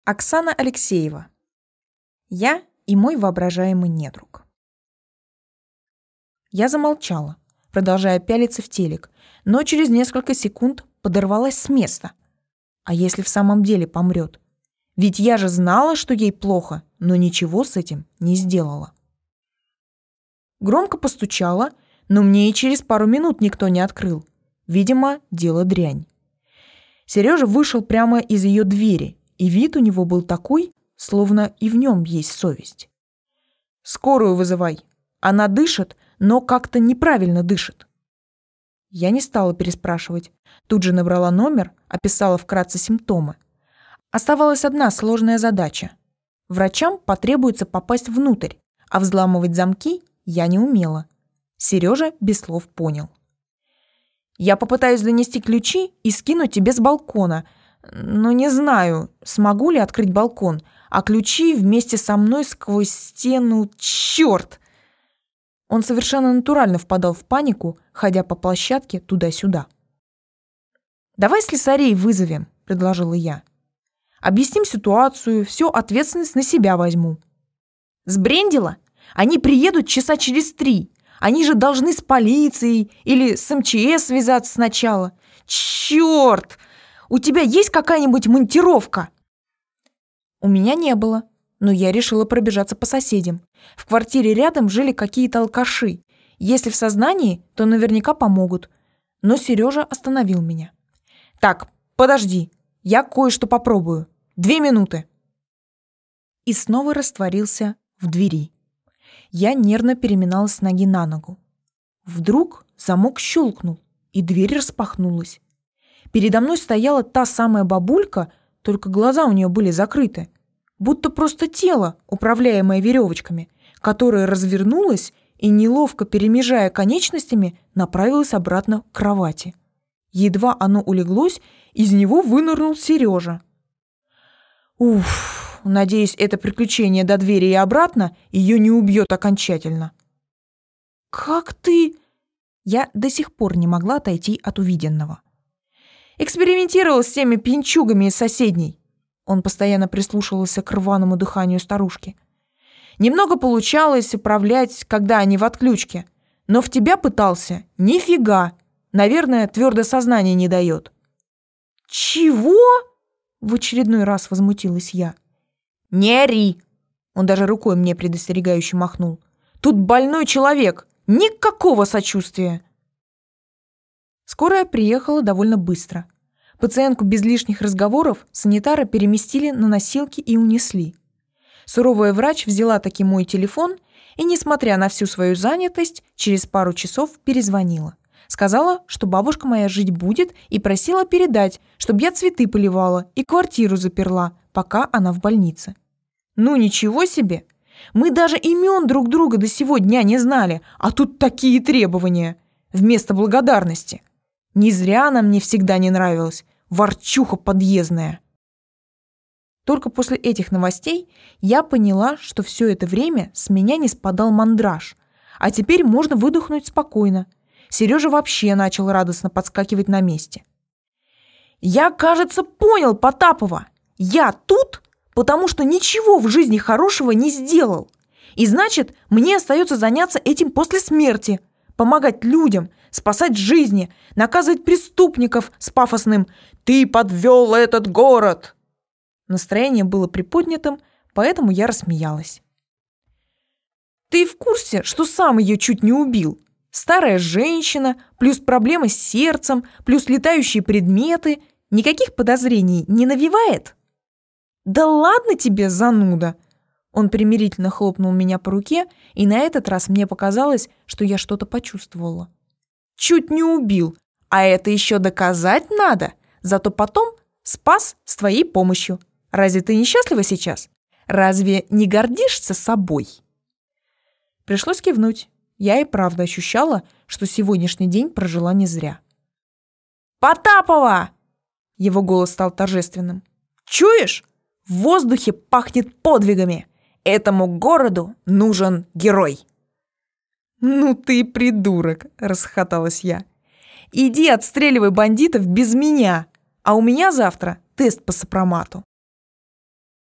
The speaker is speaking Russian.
Оксана Алексеева. Я и мой воображаемый недруг. Я замолчала, продолжая пялиться в телек, но через несколько секунд подорвалась с места. А если в самом деле помрет? Ведь я же знала, что ей плохо, но ничего с этим не сделала. Громко постучала, но мне и через пару минут никто не открыл. Видимо, дело дрянь. Сережа вышел прямо из ее двери, и вид у него был такой, словно и в нем есть совесть. «Скорую вызывай. Она дышит, но как-то неправильно дышит». Я не стала переспрашивать. Тут же набрала номер, описала вкратце симптомы. Оставалась одна сложная задача. Врачам потребуется попасть внутрь, а взламывать замки я не умела. Сережа без слов понял. «Я попытаюсь донести ключи и скину тебе с балкона, но не знаю, смогу ли открыть балкон, а ключи вместе со мной сквозь стену... Черт!» Он совершенно натурально впадал в панику, ходя по площадке туда-сюда. «Давай слесарей вызовем», — предложила я. «Объясним ситуацию, всю ответственность на себя возьму». «Сбрендила? Они приедут часа через 3. Они же должны с полицией или с МЧС связаться сначала. Черт! У тебя есть какая-нибудь монтировка?» У меня не было, но я решила пробежаться по соседям. В квартире рядом жили какие-то алкаши. Если в сознании, то наверняка помогут. Но Сережа остановил меня. «Так, подожди, я кое-что попробую. 2 минуты». И снова растворился в двери. Я нервно переминалась с ноги на ногу. Вдруг замок щелкнул, и дверь распахнулась. Передо мной стояла та самая бабулька, только глаза у нее были закрыты. Будто просто тело, управляемое веревочками, которое развернулось и, неловко перемежая конечностями, направилось обратно к кровати. Едва оно улеглось, из него вынырнул Сережа. Уф, надеюсь, это приключение до двери и обратно ее не убьет окончательно. «Как ты...» Я до сих пор не могла отойти от увиденного. «Экспериментировал с теми пьянчугами из соседней». Он постоянно прислушивался к рваному дыханию старушки. «Немного получалось управлять, когда они в отключке. Но в тебя пытался? Нифига! Наверное, твердое сознание не дает». «Чего?» — в очередной раз возмутилась я. «Не ори!» — он даже рукой мне предостерегающе махнул. «Тут больной человек! Никакого сочувствия!» Скорая приехала довольно быстро. Пациентку без лишних разговоров санитары переместили на носилки и унесли. Суровая врач взяла таки мой телефон и, несмотря на всю свою занятость, через пару часов перезвонила. Сказала, что бабушка моя жить будет, и просила передать, чтобы я цветы поливала и квартиру заперла, пока она в больнице. Ну ничего себе! Мы даже имен друг друга до сего дня не знали, а тут такие требования вместо благодарности. Не зря она мне всегда не нравилась, ворчуха подъездная. Только после этих новостей я поняла, что все это время с меня не спадал мандраж, а теперь можно выдохнуть спокойно. Сережа вообще начал радостно подскакивать на месте. «Я, кажется, понял Потапова. Я тут, потому что ничего в жизни хорошего не сделал. И значит, мне остается заняться этим после смерти, помогать людям, спасать жизни, наказывать преступников с пафосным «Ты подвел этот город!». Настроение было приподнятым, поэтому я рассмеялась. «Ты в курсе, что сам ее чуть не убил? Старая женщина, плюс проблемы с сердцем, плюс летающие предметы. Никаких подозрений не навевает?» «Да ладно тебе, зануда!» Он примирительно хлопнул меня по руке, и на этот раз мне показалось, что я что-то почувствовала. «Чуть не убил, а это еще доказать надо, зато потом спас с твоей помощью. Разве ты несчастлива сейчас? Разве не гордишься собой?» Пришлось кивнуть. Я и правда ощущала, что сегодняшний день прожила не зря. «Потапова!» Его голос стал торжественным. «Чуешь? В воздухе пахнет подвигами. Этому городу нужен герой». «Ну ты придурок!» – расхохоталась я. «Иди отстреливай бандитов без меня, а у меня завтра тест по сопромату».